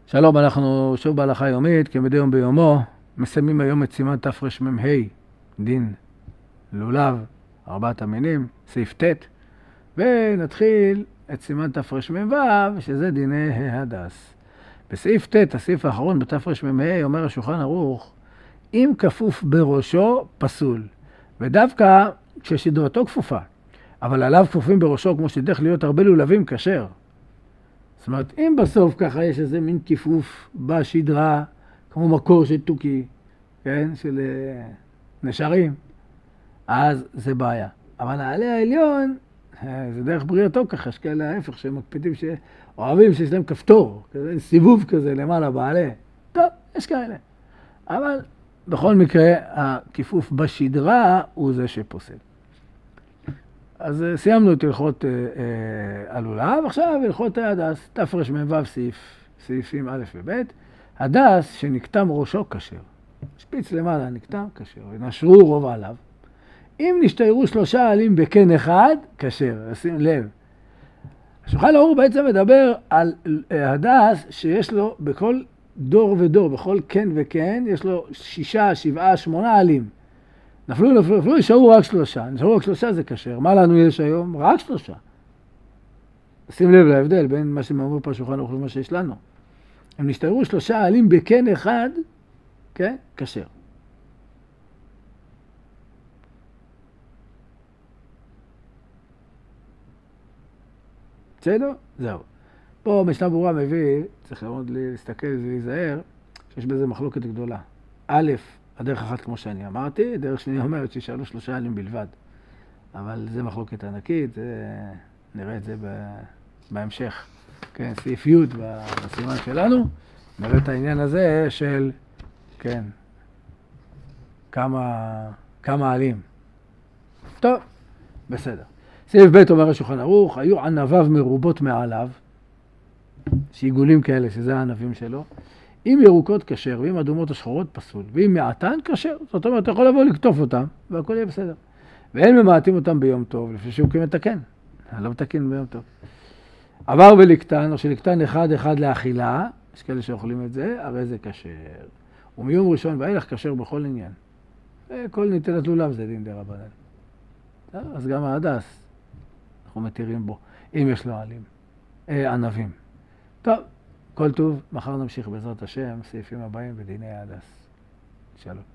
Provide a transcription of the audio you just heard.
שלום, אנחנו שוב בהלכה יומית, כמדי יום ביומו, מסיימים היום את סימן תרמ"ה, דין לולב, ארבעת המינים, סעיף ט', ונתחיל את סימן תרמ"ו, שזה דיני ההדס. בסעיף ט', הסעיף האחרון בתרמ"ה, אומר השולחן ערוך, אם כפוף בראשו, פסול. ודווקא כששדרתו כפופה, אבל עליו כפופים בראשו, כמו שדרך להיות הרבה לולבים, כשר. זאת אומרת, אם בסוף ככה יש איזה מין כיפוף בשדרה, כמו מקור של תוכי, כן, של נשרים, אז זה בעיה. אבל העלי העליון, זה דרך בריאתו ככה, יש כאלה ההפך, שהם מקפידים שאוהבים שיש להם כפתור, כזה סיבוב כזה למעלה בעלה. טוב, יש כאלה. אבל בכל מקרה, הכיפוף בשדרה הוא זה שפוסל. אז סיימנו את הלכות הלולב, עכשיו הלכות ההדס, תרמ"ו סעיפים א' וב', הדס שנקטם ראשו כשר, שפיץ למעלה נקטם כשר, ונשרו רוב עליו. אם נשתיירו 3 עלים בקן אחד, כשר, שים לב. השולחן ערוך בעצם מדבר על הדס שיש לו בכל דור ודור, בכל קן וקן, יש לו 6, 7, 8 עלים. נפלו, נשארו רק 3. נשארו רק 3 זה כשר. מה לנו יש היום? רק 3. שים לב להבדל בין מה שאומר פה השולחן ערוך למה שיש לנו. הם נשתיירו 3 עלים בקן אחד, כן? כשר. בסדר? זהו. פה משנה ברורה מביא, צריך מאוד להסתכל ולהיזהר, שיש בזה מחלוקת גדולה. א', הדרך אחת כמו שאני אמרתי, דרך שני אומרת שישאלו 3 עלים בלבד. אבל זה מחלוקת ענקית, נראה את זה בהמשך. כן, סעיף י' בסימן שלנו, נראה את העניין הזה של, כן, כמה עלים. טוב, בסדר. סעיף ב' אומר השולחן ערוך, היו ענביו מרובות מעליו, שעיגולים כאלה, שזה הענבים שלו, אם ירוקות כשר, ואם אדומות השחורות פסול, ואם מעטן כשר, זאת אומרת, אתה יכול לבוא לקטוף אותם, והכל יהיה בסדר. ואין ממעטים אותם ביום טוב, לפי שהוא כמתקן. לא מתקן ביום טוב. עבר ולקטן, או שלקטן אחד לאכילה, יש כאלה שאוכלים את זה, הרי זה כשר. ומיום ראשון ואילך כשר בכל עניין. כל ניתנת לולב זה דין דרבנן. אז גם ההדס, אנחנו מתירים בו, אם יש לו ענבים. טוב. כל טוב, מחר נמשיך בעזרת השם, סעיפים הבאים בדיני ההדס. שלום.